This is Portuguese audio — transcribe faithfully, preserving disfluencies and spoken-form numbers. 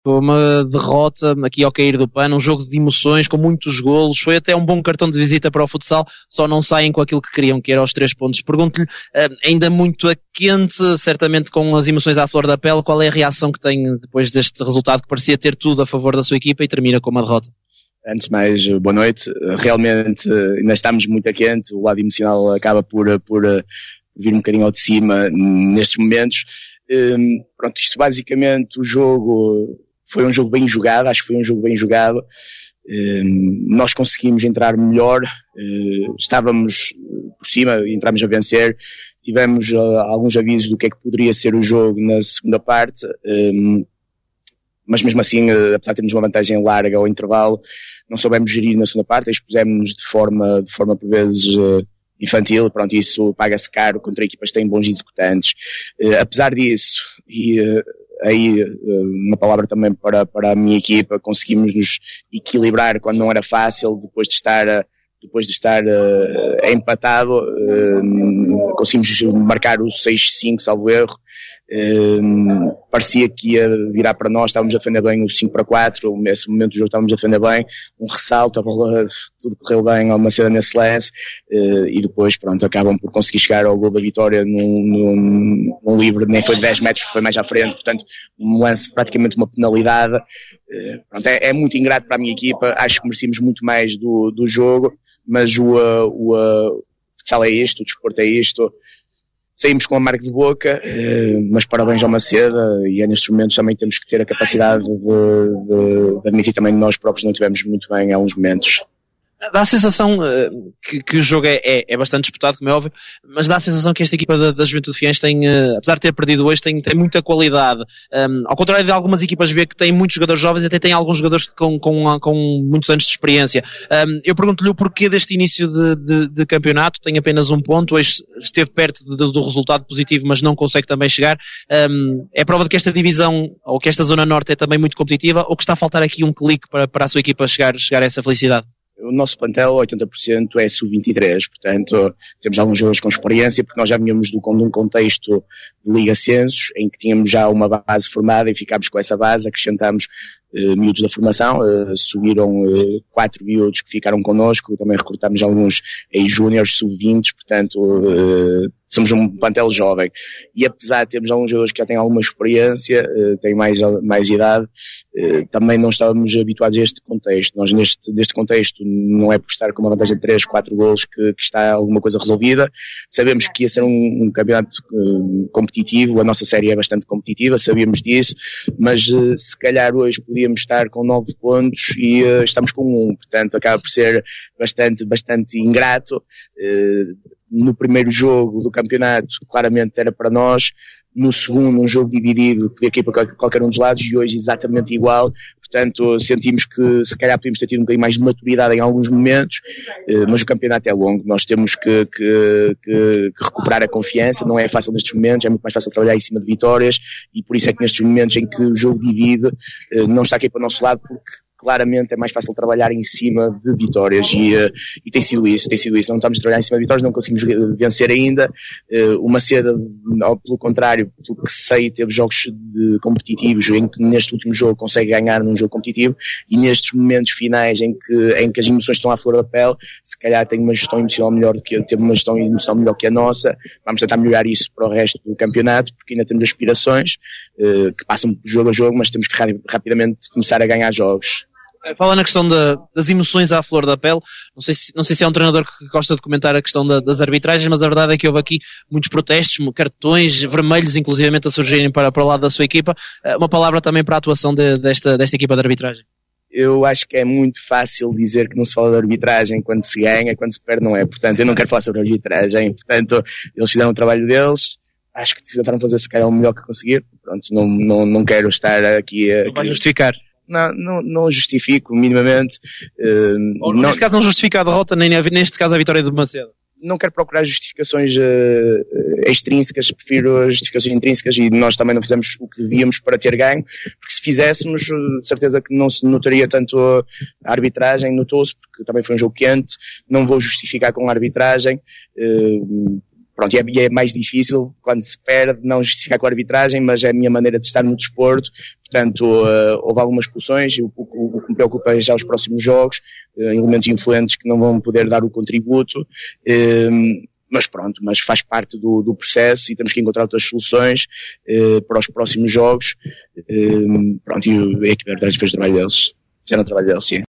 Foi uma derrota aqui ao cair do pano, um jogo de emoções, com muitos golos, foi até um bom cartão de visita para o futsal, só não saem com aquilo que queriam, que era os três pontos. Pergunto-lhe, ainda muito a quente, certamente com as emoções à flor da pele, qual é a reação que tem depois deste resultado que parecia ter tudo a favor da sua equipa e termina com uma derrota? Antes de mais, boa noite. Realmente ainda estamos muito a quente, o lado emocional acaba por, por vir um bocadinho ao de cima nestes momentos. Um, pronto, isto basicamente o jogo foi um jogo bem jogado, acho que foi um jogo bem jogado. Um, nós conseguimos entrar melhor, uh, estávamos por cima, entramos a vencer, tivemos uh, alguns avisos do que é que poderia ser o jogo na segunda parte, um, mas mesmo assim, uh, apesar de termos uma vantagem larga ao intervalo, não soubemos gerir na segunda parte, expusemos-nos de forma, de forma por vezes uh, infantil, pronto, isso paga-se caro contra equipas que têm bons executantes. Uh, apesar disso, e uh, aí uma palavra também para, para a minha equipa, conseguimos nos equilibrar quando não era fácil, depois de estar, depois de estar uh, empatado, uh, conseguimos marcar o seis cinco, salvo erro. Uh, parecia que ia virar para nós, estávamos a defender bem o cinco para quatro, nesse momento do jogo estávamos a defender bem, um ressalto, a bola, tudo correu bem, uma cena nesse lance, uh, e depois pronto, acabam por conseguir chegar ao gol da vitória num, num, num livre, nem foi de dez metros, foi mais à frente, portanto um lance praticamente uma penalidade. Uh, pronto, é, é muito ingrato para a minha equipa, acho que merecemos muito mais do, do jogo, mas o, o, o futsal é isto, o desporto é isto. Saímos com a marca de boca, mas parabéns ao Maceda, e é nestes momentos também temos que ter a capacidade de, de, de admitir também que nós próprios não tivemos muito bem em alguns momentos. Dá a sensação uh, que, que o jogo é, é, é bastante disputado, como é óbvio, mas dá a sensação que esta equipa da, da Juventude Fiennes tem, uh, apesar de ter perdido hoje, tem, tem muita qualidade. Um, ao contrário de algumas equipas B que têm muitos jogadores jovens, até tem alguns jogadores com, com, com muitos anos de experiência. Um, eu pergunto-lhe o porquê deste início de, de, de campeonato, tem apenas um ponto, hoje esteve perto de, de, do resultado positivo, mas não consegue também chegar. Um, é prova de que esta divisão, ou que esta zona norte é também muito competitiva, ou que está a faltar aqui um clique para, para a sua equipa chegar, chegar a essa felicidade? O nosso plantel, oitenta por cento, é sub vinte e três, portanto temos alguns jogadores com experiência, porque nós já vinhamos de um contexto de Liga Censos, em que tínhamos já uma base formada e ficámos com essa base, acrescentámos uh, miúdos da formação, uh, subiram uh, quatro miúdos que ficaram connosco, também recrutámos alguns ex-júniores, sub vinte, portanto uh, somos um plantel jovem, e apesar de termos alguns jogadores que já têm alguma experiência, uh, têm mais, mais idade, uh, também não estávamos habituados a este contexto. Nós neste, neste contexto não é por estar com uma vantagem de três, quatro golos que, que está alguma coisa resolvida. Sabemos que ia ser um, um campeonato uh, competitivo, a nossa série é bastante competitiva, sabíamos disso, mas uh, se calhar hoje podíamos estar com nove pontos e uh, estamos com um, portanto acaba por ser bastante, bastante ingrato. Uh, no primeiro jogo do campeonato claramente era para nós, no segundo um jogo dividido podia cair para qualquer um dos lados, e hoje exatamente igual, portanto sentimos que se calhar podíamos ter tido um bocadinho mais de maturidade em alguns momentos, mas o campeonato é longo, nós temos que, que, que, que recuperar a confiança, não é fácil nestes momentos, é muito mais fácil trabalhar em cima de vitórias, e por isso é que nestes momentos em que o jogo divide, não está aqui para o nosso lado, porque claramente é mais fácil trabalhar em cima de vitórias, e, uh, e tem sido isso, tem sido isso. Não estamos a trabalhar em cima de vitórias, não conseguimos vencer ainda. Uh, o Maceda, pelo contrário, pelo que sei, teve jogos de competitivos em que neste último jogo consegue ganhar num jogo competitivo, e nestes momentos finais em que, em que as emoções estão à flor da pele, se calhar tem uma gestão emocional melhor do que eu, teve uma gestão emocional melhor que a nossa. Vamos tentar melhorar isso para o resto do campeonato, porque ainda temos aspirações uh, que passam jogo a jogo, mas temos que rapidamente começar a ganhar jogos. Fala na questão da, das emoções à flor da pele, não sei, se, não sei se é um treinador que gosta de comentar a questão da, das arbitragens, mas a verdade é que houve aqui muitos protestos, cartões vermelhos inclusivamente a surgirem para, para o lado da sua equipa. Uma palavra também para a atuação de, desta, desta equipa de arbitragem. Eu acho que é muito fácil dizer que não se fala de arbitragem quando se ganha, quando se perde não é, portanto eu não quero falar sobre arbitragem, portanto eles fizeram o trabalho deles, acho que tentaram fazer se calhar o melhor que conseguir, pronto, não, não, não quero estar aqui a... Não vai justificar. Não, não, não justifico minimamente. Uh, Ou, não, neste caso não justifica a derrota, nem neste caso a vitória do Macedo. Não quero procurar justificações uh, extrínsecas, prefiro justificações intrínsecas, e nós também não fizemos o que devíamos para ter ganho, porque se fizéssemos, de certeza que não se notaria tanto a arbitragem, notou-se, porque também foi um jogo quente, não vou justificar com a arbitragem. Uh, pronto, e é, e é mais difícil quando se perde não justificar com a arbitragem, mas é a minha maneira de estar no desporto. Portanto, uh, houve algumas expulsões. O, o, o que me preocupa é já os próximos jogos, uh, elementos influentes que não vão poder dar o contributo. Uh, Mas pronto, mas faz parte do, do processo e temos que encontrar outras soluções uh, para os próximos jogos. Uh, pronto, e a equipe de arbitragem fez o trabalho deles. Fizeram o trabalho deles, sim.